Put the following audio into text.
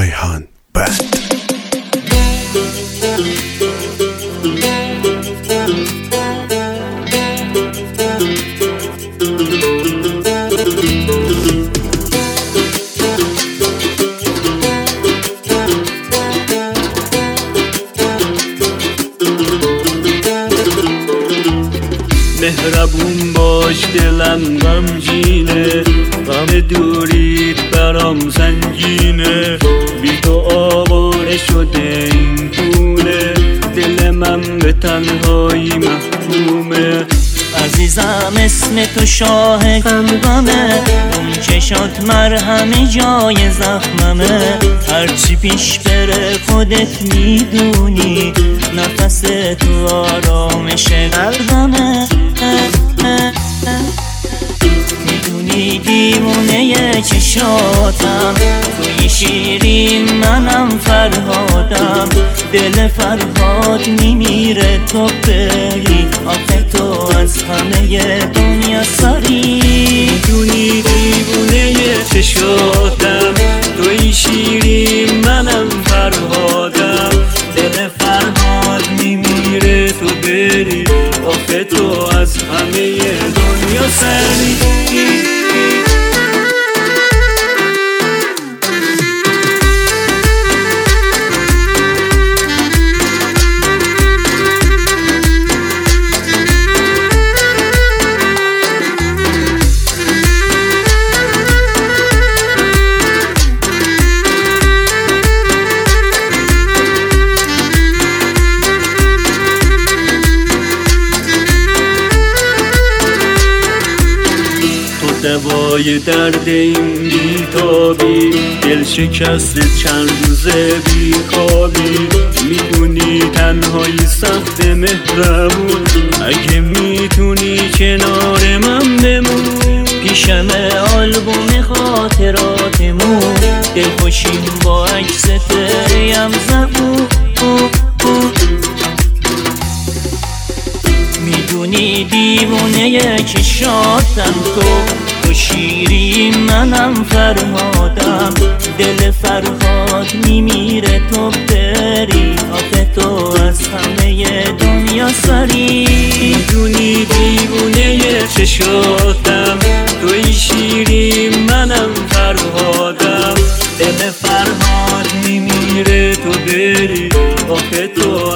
رایحان بند. مهربون باش دلم غمگینه، غم دوریت برام سنگینه، بی تو آواره شده این خونه، دل من به تنهایی محرومه. عزیزم اسم تو شاه قلبمه، اون چشات مرهم جای زخممه، هرچی پیش بره خودت میدونی، نفس تو آرامش قلبمه. میدونی دیوونه چشاتم، توی شیرین منم فرهادم، دل فرهاد میمیره تو بری، آخه تو از همه دنیا سری. میدونی دیوونه چشاتم، توی شیرین منم فرهادم، دل فرهاد میمیره تو بری، آخه تو از همه دنیا سری. دوای درد این بیتابی، دل شکست چند روزه بیخوابی، میدونی تنهایی سخت مهربون، اگه میتونی کنار من بمون، پیشم آلبوم خاطراتمون، دل خوشیم با عکس تریم زبون. میدونی دیوونه چشاتم تو شیرین منم فرهادم، دل فرهاد میمیره تو بری، آخه تو از همه دنیا سری. میدونی دیوونه چشاتم، توی شیرین منم فرهادم، دل فرهاد میمیره تو بری، آخه تو